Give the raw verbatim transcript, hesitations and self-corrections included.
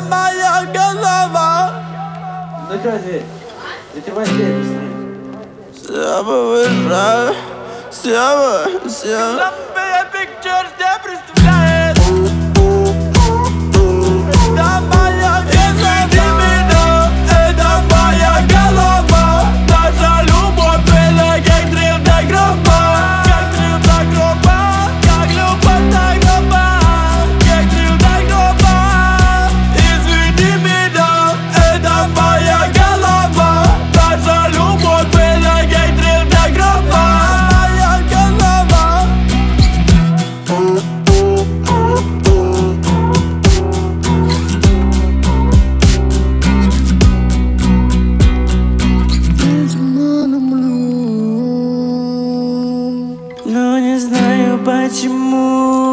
моя голова. Ну что здесь? Затевай здесь быстрее. Все повышаю, все, все. Лампе Pictures тебя представляет. Это моя голова. Это моя голова. Наша любовь была как дрил до гроба. Как дрил до гроба. Как любовь до гроба. Как дрил до гроба. Извини меня, это моя голова. Наша любовь была как дрил до гроба. Моя голова. Но не знаю почему.